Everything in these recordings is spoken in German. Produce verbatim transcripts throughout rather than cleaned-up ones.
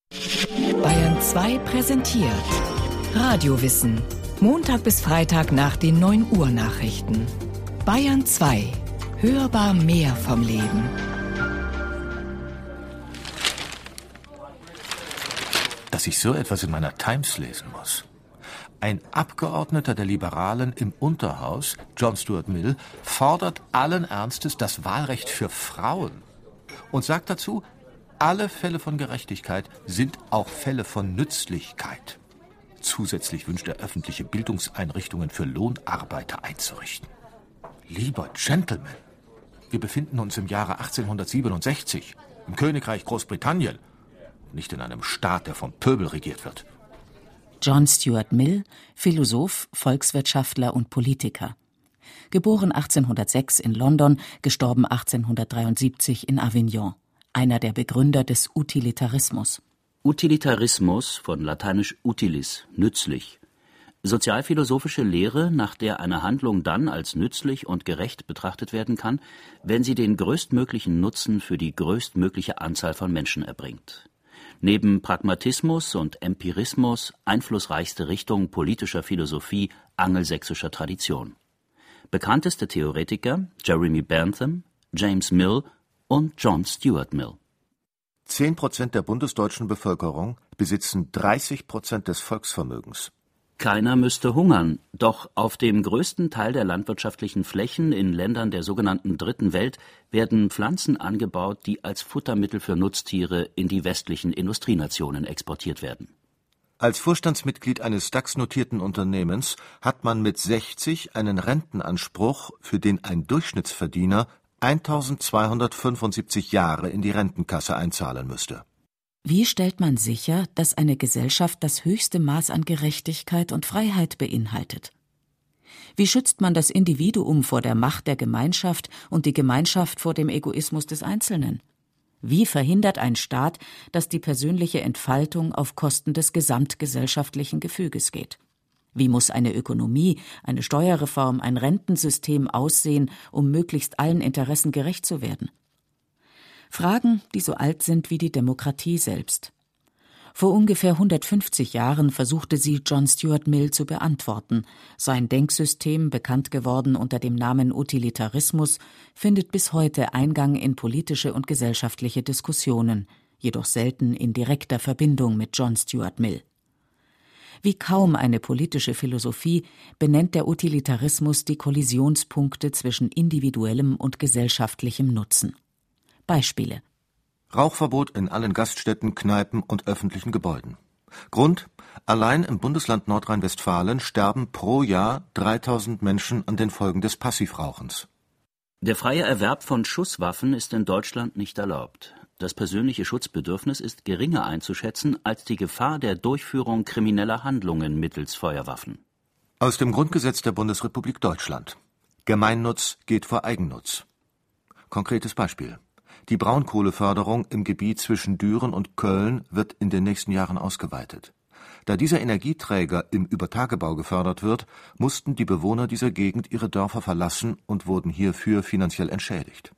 Bayern zwei präsentiert Radiowissen. Montag bis Freitag nach den neun Uhr Nachrichten. Bayern zwei. Hörbar mehr vom Leben. Dass ich so etwas in meiner Times lesen muss. Ein Abgeordneter der Liberalen im Unterhaus, John Stuart Mill, fordert allen Ernstes das Wahlrecht für Frauen und sagt dazu, alle Fälle von Gerechtigkeit sind auch Fälle von Nützlichkeit. Zusätzlich wünscht er, öffentliche Bildungseinrichtungen für Lohnarbeiter einzurichten. Lieber Gentleman, wir befinden uns im Jahre achtzehnhundertsiebenundsechzig, im Königreich Großbritannien, nicht in einem Staat, der vom Pöbel regiert wird. John Stuart Mill, Philosoph, Volkswirtschaftler und Politiker. Geboren achtzehnhundertsechs in London, gestorben achtzehnhundertdreiundsiebzig in Avignon. Einer der Begründer des Utilitarismus. Utilitarismus, von lateinisch utilis, nützlich. Sozialphilosophische Lehre, nach der eine Handlung dann als nützlich und gerecht betrachtet werden kann, wenn sie den größtmöglichen Nutzen für die größtmögliche Anzahl von Menschen erbringt. Neben Pragmatismus und Empirismus einflussreichste Richtung politischer Philosophie angelsächsischer Tradition. Bekannteste Theoretiker Jeremy Bentham, James Mill und John Stuart Mill. Zehn Prozent der bundesdeutschen Bevölkerung besitzen dreißig Prozent des Volksvermögens. Keiner müsste hungern, doch auf dem größten Teil der landwirtschaftlichen Flächen in Ländern der sogenannten Dritten Welt werden Pflanzen angebaut, die als Futtermittel für Nutztiere in die westlichen Industrienationen exportiert werden. Als Vorstandsmitglied eines DAX-notierten Unternehmens hat man mit sechzig einen Rentenanspruch, für den ein Durchschnittsverdiener eintausendzweihundertfünfundsiebzig Jahre in die Rentenkasse einzahlen müsste. Wie stellt man sicher, dass eine Gesellschaft das höchste Maß an Gerechtigkeit und Freiheit beinhaltet? Wie schützt man das Individuum vor der Macht der Gemeinschaft und die Gemeinschaft vor dem Egoismus des Einzelnen? Wie verhindert ein Staat, dass die persönliche Entfaltung auf Kosten des gesamtgesellschaftlichen Gefüges geht? Wie muss eine Ökonomie, eine Steuerreform, ein Rentensystem aussehen, um möglichst allen Interessen gerecht zu werden? Fragen, die so alt sind wie die Demokratie selbst. Vor ungefähr hundertfünfzig Jahren versuchte sie John Stuart Mill zu beantworten. Sein Denksystem, bekannt geworden unter dem Namen Utilitarismus, findet bis heute Eingang in politische und gesellschaftliche Diskussionen, jedoch selten in direkter Verbindung mit John Stuart Mill. Wie kaum eine politische Philosophie benennt der Utilitarismus die Kollisionspunkte zwischen individuellem und gesellschaftlichem Nutzen. Beispiele: Rauchverbot in allen Gaststätten, Kneipen und öffentlichen Gebäuden. Grund: Allein im Bundesland Nordrhein-Westfalen sterben pro Jahr dreitausend Menschen an den Folgen des Passivrauchens. Der freie Erwerb von Schusswaffen ist in Deutschland nicht erlaubt. Das persönliche Schutzbedürfnis ist geringer einzuschätzen als die Gefahr der Durchführung krimineller Handlungen mittels Feuerwaffen. Aus dem Grundgesetz der Bundesrepublik Deutschland. Gemeinnutz geht vor Eigennutz. Konkretes Beispiel: Die Braunkohleförderung im Gebiet zwischen Düren und Köln wird in den nächsten Jahren ausgeweitet. Da dieser Energieträger im Übertagebau gefördert wird, mussten die Bewohner dieser Gegend ihre Dörfer verlassen und wurden hierfür finanziell entschädigt.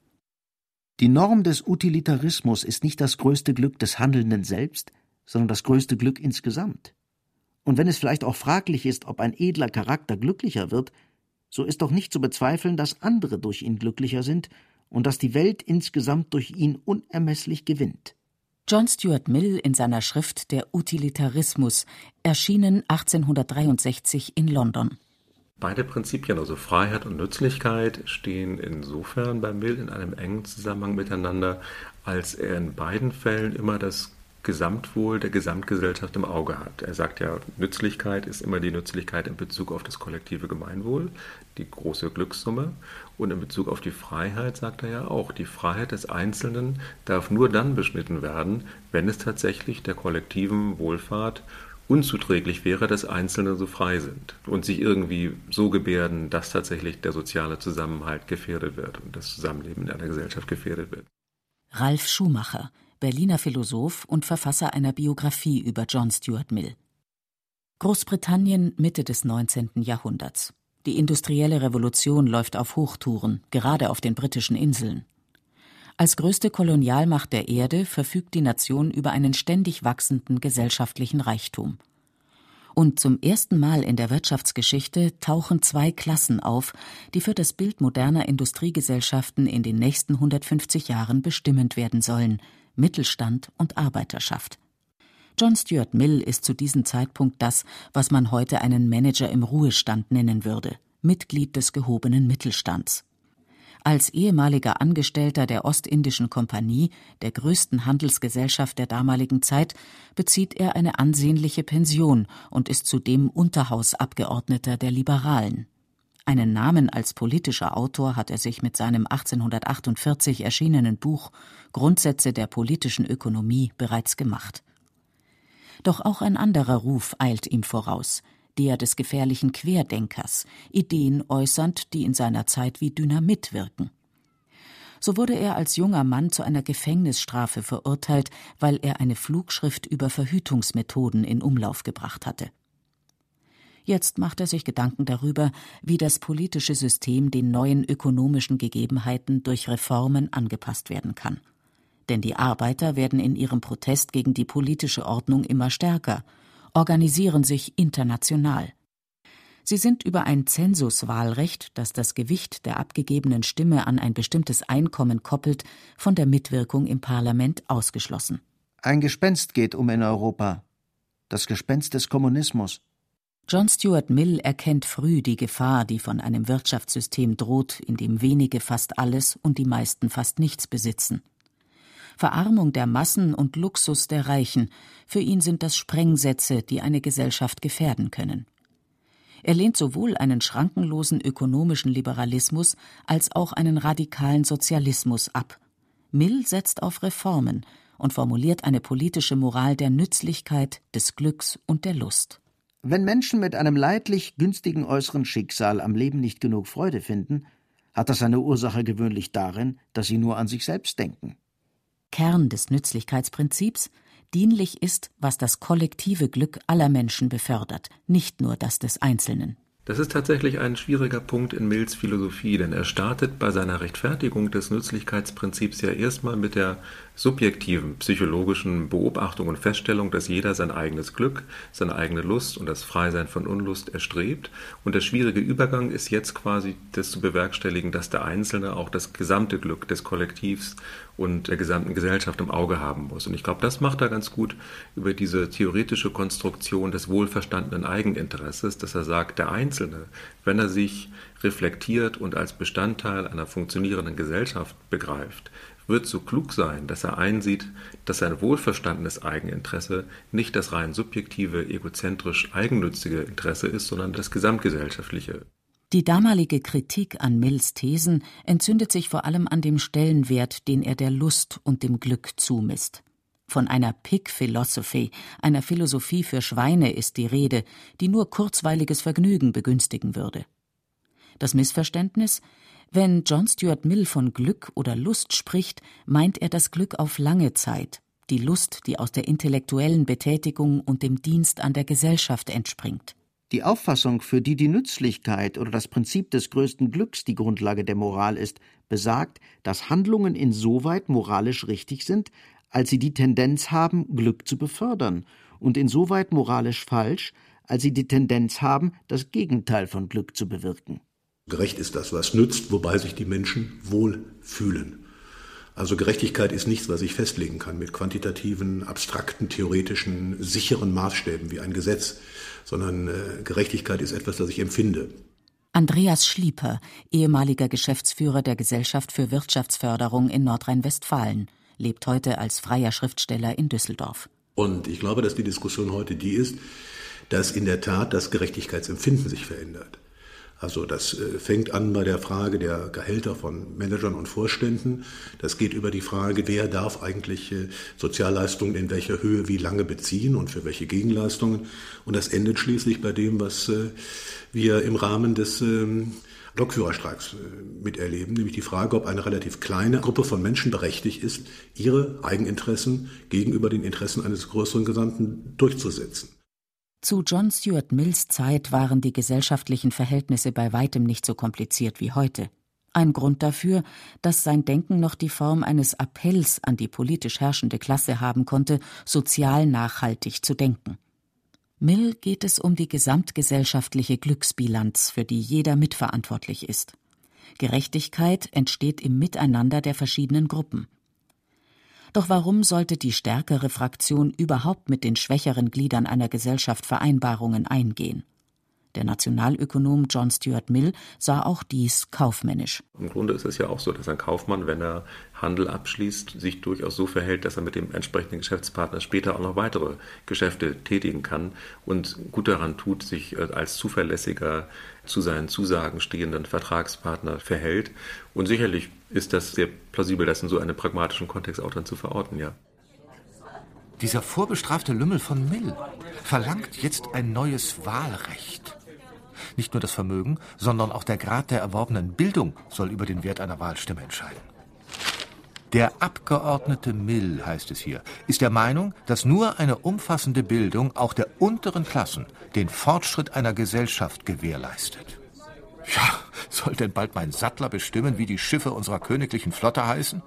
Die Norm des Utilitarismus ist nicht das größte Glück des Handelnden selbst, sondern das größte Glück insgesamt. Und wenn es vielleicht auch fraglich ist, ob ein edler Charakter glücklicher wird, so ist doch nicht zu bezweifeln, dass andere durch ihn glücklicher sind und dass die Welt insgesamt durch ihn unermesslich gewinnt. John Stuart Mill in seiner Schrift Der Utilitarismus, erschienen achtzehnhundertdreiundsechzig in London. Beide Prinzipien, also Freiheit und Nützlichkeit, stehen insofern bei Mill in einem engen Zusammenhang miteinander, als er in beiden Fällen immer das Gesamtwohl der Gesamtgesellschaft im Auge hat. Er sagt ja, Nützlichkeit ist immer die Nützlichkeit in Bezug auf das kollektive Gemeinwohl, die große Glückssumme. Und in Bezug auf die Freiheit sagt er ja auch, die Freiheit des Einzelnen darf nur dann beschnitten werden, wenn es tatsächlich der kollektiven Wohlfahrt unzuträglich wäre, dass Einzelne so frei sind und sich irgendwie so gebärden, dass tatsächlich der soziale Zusammenhalt gefährdet wird und das Zusammenleben in einer Gesellschaft gefährdet wird. Ralf Schumacher, Berliner Philosoph und Verfasser einer Biografie über John Stuart Mill. Großbritannien Mitte des neunzehnten Jahrhunderts. Die industrielle Revolution läuft auf Hochtouren, gerade auf den britischen Inseln. Als größte Kolonialmacht der Erde verfügt die Nation über einen ständig wachsenden gesellschaftlichen Reichtum. Und zum ersten Mal in der Wirtschaftsgeschichte tauchen zwei Klassen auf, die für das Bild moderner Industriegesellschaften in den nächsten hundertfünfzig Jahren bestimmend werden sollen: Mittelstand und Arbeiterschaft. John Stuart Mill ist zu diesem Zeitpunkt das, was man heute einen Manager im Ruhestand nennen würde, Mitglied des gehobenen Mittelstands. Als ehemaliger Angestellter der Ostindischen Kompanie, der größten Handelsgesellschaft der damaligen Zeit, bezieht er eine ansehnliche Pension und ist zudem Unterhausabgeordneter der Liberalen. Einen Namen als politischer Autor hat er sich mit seinem achtzehnhundertachtundvierzig erschienenen Buch Grundsätze der politischen Ökonomie bereits gemacht. Doch auch ein anderer Ruf eilt ihm voraus, der des gefährlichen Querdenkers, Ideen äußernd, die in seiner Zeit wie Dynamit wirken. So wurde er als junger Mann zu einer Gefängnisstrafe verurteilt, weil er eine Flugschrift über Verhütungsmethoden in Umlauf gebracht hatte. Jetzt macht er sich Gedanken darüber, wie das politische System den neuen ökonomischen Gegebenheiten durch Reformen angepasst werden kann. Denn die Arbeiter werden in ihrem Protest gegen die politische Ordnung immer stärker, organisieren sich international. Sie sind über ein Zensuswahlrecht, das das Gewicht der abgegebenen Stimme an ein bestimmtes Einkommen koppelt, von der Mitwirkung im Parlament ausgeschlossen. Ein Gespenst geht um in Europa. Das Gespenst des Kommunismus. John Stuart Mill erkennt früh die Gefahr, die von einem Wirtschaftssystem droht, in dem wenige fast alles und die meisten fast nichts besitzen. Verarmung der Massen und Luxus der Reichen, für ihn sind das Sprengsätze, die eine Gesellschaft gefährden können. Er lehnt sowohl einen schrankenlosen ökonomischen Liberalismus als auch einen radikalen Sozialismus ab. Mill setzt auf Reformen und formuliert eine politische Moral der Nützlichkeit, des Glücks und der Lust. Wenn Menschen mit einem leidlich günstigen äußeren Schicksal am Leben nicht genug Freude finden, hat das seine Ursache gewöhnlich darin, dass sie nur an sich selbst denken. Kern des Nützlichkeitsprinzips: dienlich ist, was das kollektive Glück aller Menschen befördert, nicht nur das des Einzelnen. Das ist tatsächlich ein schwieriger Punkt in Mills Philosophie, denn er startet bei seiner Rechtfertigung des Nützlichkeitsprinzips ja erstmal mit der subjektiven psychologischen Beobachtung und Feststellung, dass jeder sein eigenes Glück, seine eigene Lust und das Freisein von Unlust erstrebt. Und der schwierige Übergang ist jetzt quasi das zu bewerkstelligen, dass der Einzelne auch das gesamte Glück des Kollektivs und der gesamten Gesellschaft im Auge haben muss. Und ich glaube, das macht er ganz gut über diese theoretische Konstruktion des wohlverstandenen Eigeninteresses, dass er sagt, der Einzelne, wenn er sich reflektiert und als Bestandteil einer funktionierenden Gesellschaft begreift, wird so klug sein, dass er einsieht, dass sein wohlverstandenes Eigeninteresse nicht das rein subjektive, egozentrisch eigennützige Interesse ist, sondern das gesamtgesellschaftliche. Die damalige Kritik an Mills Thesen entzündet sich vor allem an dem Stellenwert, den er der Lust und dem Glück zumisst. Von einer Pig Philosophy, einer Philosophie für Schweine, ist die Rede, die nur kurzweiliges Vergnügen begünstigen würde. Das Missverständnis: Wenn John Stuart Mill von Glück oder Lust spricht, meint er das Glück auf lange Zeit, die Lust, die aus der intellektuellen Betätigung und dem Dienst an der Gesellschaft entspringt. Die Auffassung, für die die Nützlichkeit oder das Prinzip des größten Glücks die Grundlage der Moral ist, besagt, dass Handlungen insoweit moralisch richtig sind, als sie die Tendenz haben, Glück zu befördern, und insoweit moralisch falsch, als sie die Tendenz haben, das Gegenteil von Glück zu bewirken. Gerecht ist das, was nützt, wobei sich die Menschen wohl fühlen. Also Gerechtigkeit ist nichts, was ich festlegen kann mit quantitativen, abstrakten, theoretischen, sicheren Maßstäben wie ein Gesetz, sondern äh, Gerechtigkeit ist etwas, das ich empfinde. Andreas Schlieper, ehemaliger Geschäftsführer der Gesellschaft für Wirtschaftsförderung in Nordrhein-Westfalen, lebt heute als freier Schriftsteller in Düsseldorf. Und ich glaube, dass die Diskussion heute die ist, dass in der Tat das Gerechtigkeitsempfinden sich verändert. Also das äh, fängt an bei der Frage der Gehälter von Managern und Vorständen. Das geht über die Frage, wer darf eigentlich äh, Sozialleistungen in welcher Höhe wie lange beziehen und für welche Gegenleistungen. Und das endet schließlich bei dem, was äh, wir im Rahmen des äh, Lokführerstreiks äh, miterleben, nämlich die Frage, ob eine relativ kleine Gruppe von Menschen berechtigt ist, ihre Eigeninteressen gegenüber den Interessen eines größeren Gesamten durchzusetzen. Zu John Stuart Mills Zeit waren die gesellschaftlichen Verhältnisse bei weitem nicht so kompliziert wie heute. Ein Grund dafür, dass sein Denken noch die Form eines Appells an die politisch herrschende Klasse haben konnte, sozial nachhaltig zu denken. Mill geht es um die gesamtgesellschaftliche Glücksbilanz, für die jeder mitverantwortlich ist. Gerechtigkeit entsteht im Miteinander der verschiedenen Gruppen. Doch warum sollte die stärkere Fraktion überhaupt mit den schwächeren Gliedern einer Gesellschaft Vereinbarungen eingehen? Der Nationalökonom John Stuart Mill sah auch dies kaufmännisch. Im Grunde ist es ja auch so, dass ein Kaufmann, wenn er Handel abschließt, sich durchaus so verhält, dass er mit dem entsprechenden Geschäftspartner später auch noch weitere Geschäfte tätigen kann und gut daran tut, sich als zuverlässiger, zu seinen Zusagen stehenden Vertragspartner verhält. Und sicherlich ist das sehr plausibel, das in so einem pragmatischen Kontext auch dann zu verorten, ja. Dieser vorbestrafte Lümmel von Mill verlangt jetzt ein neues Wahlrecht. Nicht nur das Vermögen, sondern auch der Grad der erworbenen Bildung soll über den Wert einer Wahlstimme entscheiden. Der Abgeordnete Mill, heißt es hier, ist der Meinung, dass nur eine umfassende Bildung auch der unteren Klassen den Fortschritt einer Gesellschaft gewährleistet. Ja, soll denn bald mein Sattler bestimmen, wie die Schiffe unserer königlichen Flotte heißen?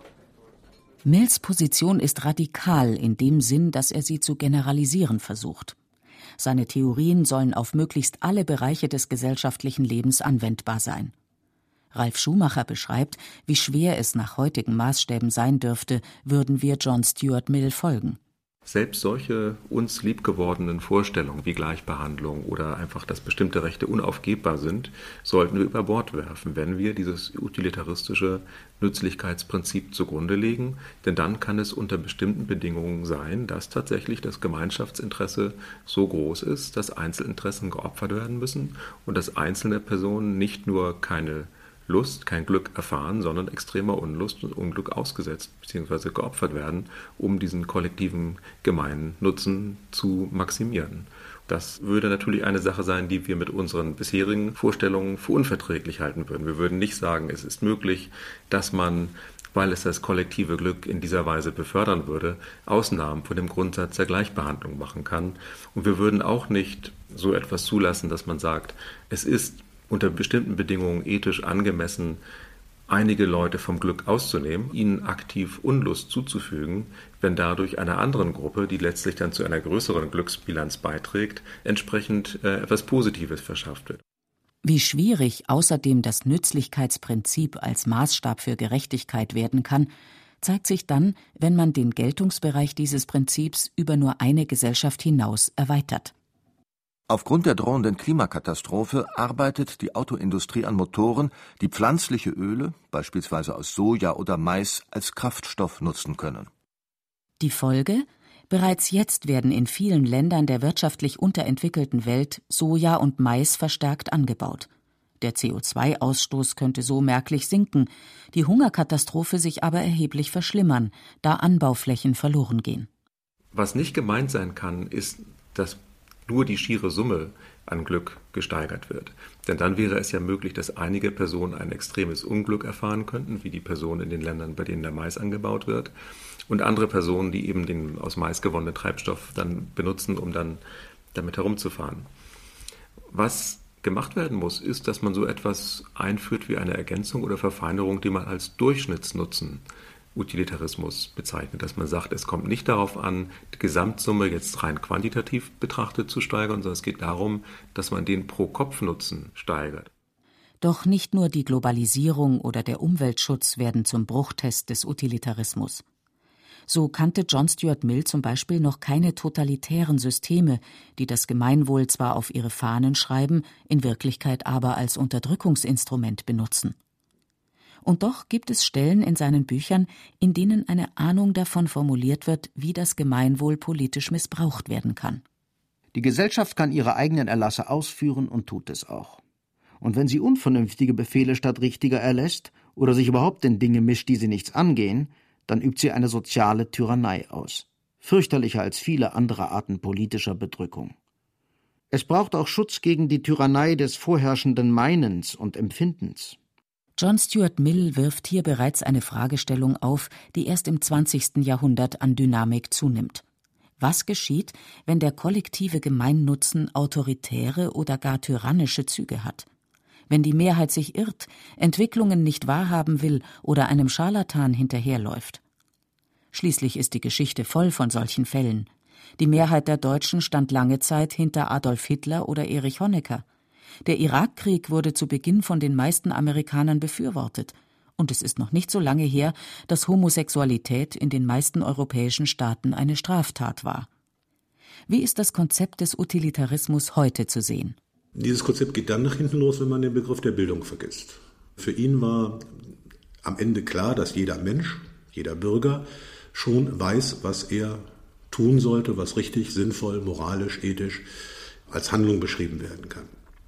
Mills Position ist radikal in dem Sinn, dass er sie zu generalisieren versucht. Seine Theorien sollen auf möglichst alle Bereiche des gesellschaftlichen Lebens anwendbar sein. Ralf Schumacher beschreibt, wie schwer es nach heutigen Maßstäben sein dürfte, würden wir John Stuart Mill folgen. Selbst solche uns liebgewordenen Vorstellungen wie Gleichbehandlung oder einfach, dass bestimmte Rechte unaufgebbar sind, sollten wir über Bord werfen, wenn wir dieses utilitaristische Nützlichkeitsprinzip zugrunde legen. Denn dann kann es unter bestimmten Bedingungen sein, dass tatsächlich das Gemeinschaftsinteresse so groß ist, dass Einzelinteressen geopfert werden müssen und dass einzelne Personen nicht nur keine Lust, kein Glück erfahren, sondern extremer Unlust und Unglück ausgesetzt bzw. geopfert werden, um diesen kollektiven Gemeinnutzen zu maximieren. Das würde natürlich eine Sache sein, die wir mit unseren bisherigen Vorstellungen für unverträglich halten würden. Wir würden nicht sagen, es ist möglich, dass man, weil es das kollektive Glück in dieser Weise befördern würde, Ausnahmen von dem Grundsatz der Gleichbehandlung machen kann. Und wir würden auch nicht so etwas zulassen, dass man sagt, es ist unter bestimmten Bedingungen ethisch angemessen, einige Leute vom Glück auszunehmen, ihnen aktiv Unlust zuzufügen, wenn dadurch einer anderen Gruppe, die letztlich dann zu einer größeren Glücksbilanz beiträgt, entsprechend äh, etwas Positives verschafft wird. Wie schwierig außerdem das Nützlichkeitsprinzip als Maßstab für Gerechtigkeit werden kann, zeigt sich dann, wenn man den Geltungsbereich dieses Prinzips über nur eine Gesellschaft hinaus erweitert. Aufgrund der drohenden Klimakatastrophe arbeitet die Autoindustrie an Motoren, die pflanzliche Öle, beispielsweise aus Soja oder Mais, als Kraftstoff nutzen können. Die Folge? Bereits jetzt werden in vielen Ländern der wirtschaftlich unterentwickelten Welt Soja und Mais verstärkt angebaut. Der C O zwei Ausstoß könnte so merklich sinken, die Hungerkatastrophe sich aber erheblich verschlimmern, da Anbauflächen verloren gehen. Was nicht gemeint sein kann, ist, dass nur die schiere Summe an Glück gesteigert wird. Denn dann wäre es ja möglich, dass einige Personen ein extremes Unglück erfahren könnten, wie die Personen in den Ländern, bei denen der Mais angebaut wird, und andere Personen, die eben den aus Mais gewonnenen Treibstoff dann benutzen, um dann damit herumzufahren. Was gemacht werden muss, ist, dass man so etwas einführt wie eine Ergänzung oder Verfeinerung, die man als Durchschnittsnutzen Utilitarismus bezeichnet, dass man sagt, es kommt nicht darauf an, die Gesamtsumme jetzt rein quantitativ betrachtet zu steigern, sondern es geht darum, dass man den Pro-Kopf-Nutzen steigert. Doch nicht nur die Globalisierung oder der Umweltschutz werden zum Bruchtest des Utilitarismus. So kannte John Stuart Mill zum Beispiel noch keine totalitären Systeme, die das Gemeinwohl zwar auf ihre Fahnen schreiben, in Wirklichkeit aber als Unterdrückungsinstrument benutzen. Und doch gibt es Stellen in seinen Büchern, in denen eine Ahnung davon formuliert wird, wie das Gemeinwohl politisch missbraucht werden kann. Die Gesellschaft kann ihre eigenen Erlasse ausführen und tut es auch. Und wenn sie unvernünftige Befehle statt richtiger erlässt oder sich überhaupt in Dinge mischt, die sie nichts angehen, dann übt sie eine soziale Tyrannei aus, fürchterlicher als viele andere Arten politischer Bedrückung. Es braucht auch Schutz gegen die Tyrannei des vorherrschenden Meinens und Empfindens. John Stuart Mill wirft hier bereits eine Fragestellung auf, die erst im zwanzigsten Jahrhundert an Dynamik zunimmt. Was geschieht, wenn der kollektive Gemeinnutzen autoritäre oder gar tyrannische Züge hat? wenn die Mehrheit sich irrt, Entwicklungen nicht wahrhaben will oder einem Scharlatan hinterherläuft. Schließlich ist die Geschichte voll von solchen Fällen. Die Mehrheit der Deutschen stand lange Zeit hinter Adolf Hitler oder Erich Honecker. Der Irakkrieg wurde zu Beginn von den meisten Amerikanern befürwortet. Und es ist noch nicht so lange her, dass Homosexualität in den meisten europäischen Staaten eine Straftat war. Wie ist das Konzept des Utilitarismus heute zu sehen? Dieses Konzept geht dann nach hinten los, wenn man den Begriff der Bildung vergisst. Für ihn war am Ende klar, dass jeder Mensch, jeder Bürger schon weiß, was er tun sollte, was richtig, sinnvoll, moralisch, ethisch als Handlung beschrieben werden kann.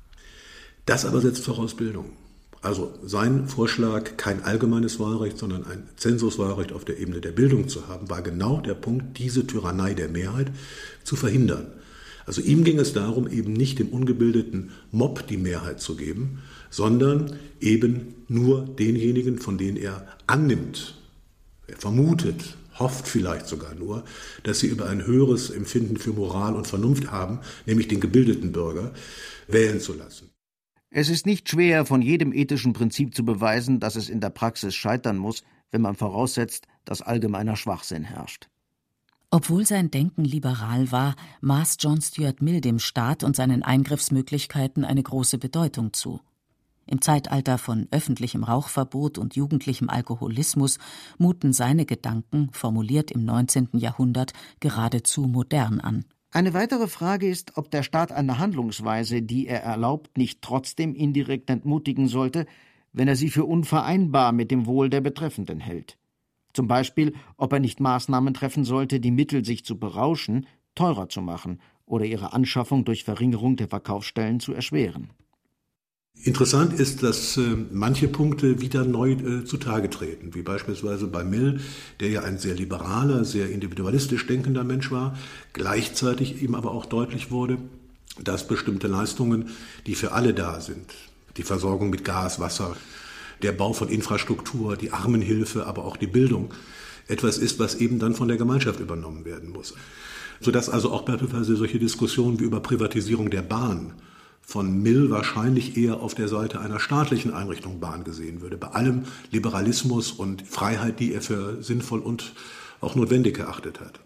Das aber setzt voraus Bildung. Also sein Vorschlag, kein allgemeines Wahlrecht, sondern ein Zensuswahlrecht auf der Ebene der Bildung zu haben, war genau der Punkt, diese Tyrannei der Mehrheit zu verhindern. Also ihm ging es darum, eben nicht dem ungebildeten Mob die Mehrheit zu geben, sondern eben nur denjenigen, von denen er annimmt, er vermutet, hofft vielleicht sogar nur, dass sie über ein höheres Empfinden für Moral und Vernunft haben, nämlich den gebildeten Bürger, wählen zu lassen. Es ist nicht schwer, von jedem ethischen Prinzip zu beweisen, dass es in der Praxis scheitern muss, wenn man voraussetzt, dass allgemeiner Schwachsinn herrscht. Obwohl sein Denken liberal war, maß John Stuart Mill dem Staat und seinen Eingriffsmöglichkeiten eine große Bedeutung zu. Im Zeitalter von öffentlichem Rauchverbot und jugendlichem Alkoholismus muten seine Gedanken, formuliert im neunzehnten Jahrhundert, geradezu modern an. Eine weitere Frage ist, ob der Staat eine Handlungsweise, die er erlaubt, nicht trotzdem indirekt entmutigen sollte, wenn er sie für unvereinbar mit dem Wohl der Betreffenden hält. Zum Beispiel, ob er nicht Maßnahmen treffen sollte, die Mittel, sich zu berauschen, teurer zu machen oder ihre Anschaffung durch Verringerung der Verkaufsstellen zu erschweren. Interessant ist, dass äh, manche Punkte wieder neu äh, zutage treten, wie beispielsweise bei Mill, der ja ein sehr liberaler, sehr individualistisch denkender Mensch war, gleichzeitig ihm aber auch deutlich wurde, dass bestimmte Leistungen, die für alle da sind, die Versorgung mit Gas, Wasser, der Bau von Infrastruktur, die Armenhilfe, aber auch die Bildung, etwas ist, was eben dann von der Gemeinschaft übernommen werden muss. Sodass also auch beispielsweise solche Diskussionen wie über Privatisierung der Bahn von Mill wahrscheinlich eher auf der Seite einer staatlichen Einrichtung Bahn gesehen würde, bei allem Liberalismus und Freiheit, die er für sinnvoll und auch notwendig erachtet hat.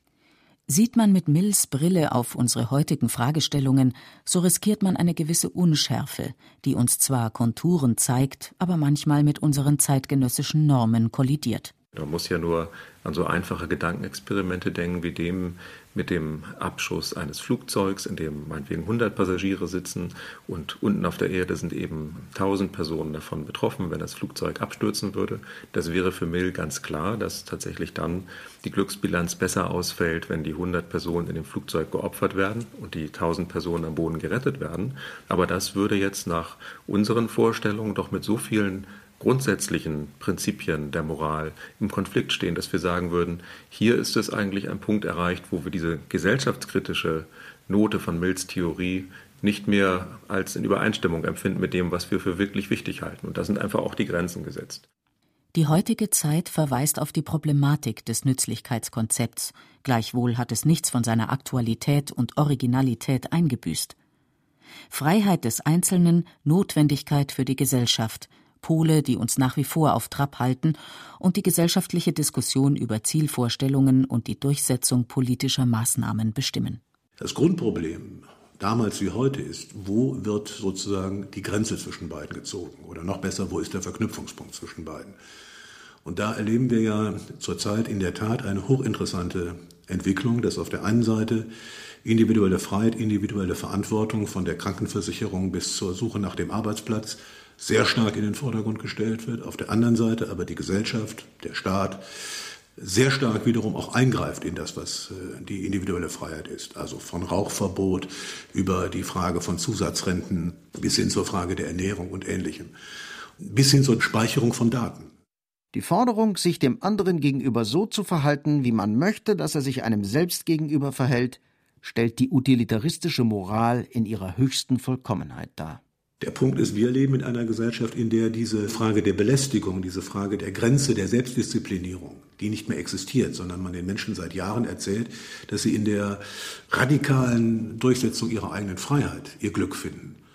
Sieht man mit Mills Brille auf unsere heutigen Fragestellungen, so riskiert man eine gewisse Unschärfe, die uns zwar Konturen zeigt, aber manchmal mit unseren zeitgenössischen Normen kollidiert. Man muss ja nur an so einfache Gedankenexperimente denken, wie dem mit dem Abschuss eines Flugzeugs, in dem meinetwegen hundert Passagiere sitzen und unten auf der Erde sind eben tausend Personen davon betroffen, wenn das Flugzeug abstürzen würde. Das wäre für Mill ganz klar, dass tatsächlich dann die Glücksbilanz besser ausfällt, wenn die hundert Personen in dem Flugzeug geopfert werden und die tausend Personen am Boden gerettet werden. Aber das würde jetzt nach unseren Vorstellungen doch mit so vielen grundsätzlichen Prinzipien der Moral im Konflikt stehen, dass wir sagen würden, hier ist es eigentlich ein Punkt erreicht, wo wir diese gesellschaftskritische Note von Mills Theorie nicht mehr als in Übereinstimmung empfinden mit dem, was wir für wirklich wichtig halten. Und da sind einfach auch die Grenzen gesetzt. Die heutige Zeit verweist auf die Problematik des Nützlichkeitskonzepts. Gleichwohl hat es nichts von seiner Aktualität und Originalität eingebüßt. Freiheit des Einzelnen, Notwendigkeit für die Gesellschaft – Pole, die uns nach wie vor auf Trab halten, und die gesellschaftliche Diskussion über Zielvorstellungen und die Durchsetzung politischer Maßnahmen bestimmen. Das Grundproblem damals wie heute ist, wo wird sozusagen die Grenze zwischen beiden gezogen? Oder noch besser, wo ist der Verknüpfungspunkt zwischen beiden? Und da erleben wir ja zurzeit in der Tat eine hochinteressante Entwicklung, dass auf der einen Seite individuelle Freiheit, individuelle Verantwortung von der Krankenversicherung bis zur Suche nach dem Arbeitsplatz sehr stark in den Vordergrund gestellt wird, auf der anderen Seite aber die Gesellschaft, der Staat, sehr stark wiederum auch eingreift in das, was die individuelle Freiheit ist. Also von Rauchverbot über die Frage von Zusatzrenten bis hin zur Frage der Ernährung und Ähnlichem, bis hin zur Speicherung von Daten. Die Forderung, sich dem anderen gegenüber so zu verhalten, wie man möchte, dass er sich einem selbst gegenüber verhält, stellt die utilitaristische Moral in ihrer höchsten Vollkommenheit dar. Der Punkt ist, wir leben in einer Gesellschaft, in der diese Frage der Belästigung, diese Frage der Grenze, der Selbstdisziplinierung, die nicht mehr existiert, sondern man den Menschen seit Jahren erzählt, dass sie in der radikalen Durchsetzung ihrer eigenen Freiheit ihr Glück finden.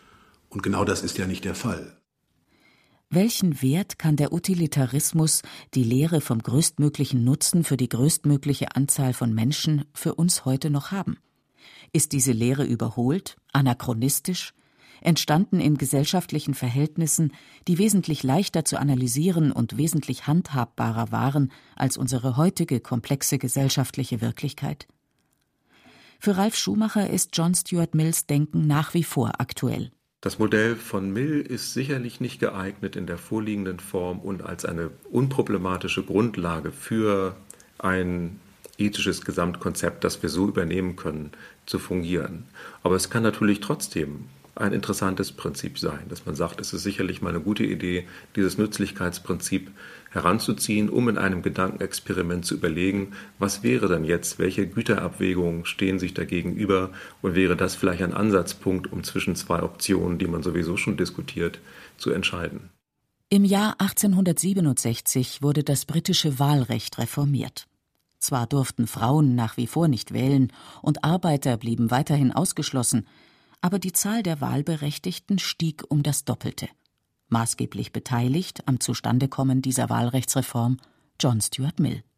Und genau das ist ja nicht der Fall. Welchen Wert kann der Utilitarismus, die Lehre vom größtmöglichen Nutzen für die größtmögliche Anzahl von Menschen, für uns heute noch haben? Ist diese Lehre überholt, anachronistisch, entstanden in gesellschaftlichen Verhältnissen, die wesentlich leichter zu analysieren und wesentlich handhabbarer waren als unsere heutige komplexe gesellschaftliche Wirklichkeit? Für Ralf Schumacher ist John Stuart Mills Denken nach wie vor aktuell. Das Modell von Mill ist sicherlich nicht geeignet, in der vorliegenden Form und als eine unproblematische Grundlage für ein ethisches Gesamtkonzept, das wir so übernehmen können, zu fungieren. Aber es kann natürlich trotzdem ein interessantes Prinzip sein, dass man sagt, es ist sicherlich mal eine gute Idee, dieses Nützlichkeitsprinzip heranzuziehen, um in einem Gedankenexperiment zu überlegen, was wäre denn jetzt, welche Güterabwägungen stehen sich da gegenüber und wäre das vielleicht ein Ansatzpunkt, um zwischen zwei Optionen, die man sowieso schon diskutiert, zu entscheiden. Im Jahr achtzehnhundertsiebenundsechzig wurde das britische Wahlrecht reformiert. Zwar durften Frauen nach wie vor nicht wählen und Arbeiter blieben weiterhin ausgeschlossen, aber die Zahl der Wahlberechtigten stieg um das Doppelte. Maßgeblich beteiligt am Zustandekommen dieser Wahlrechtsreform John Stuart Mill.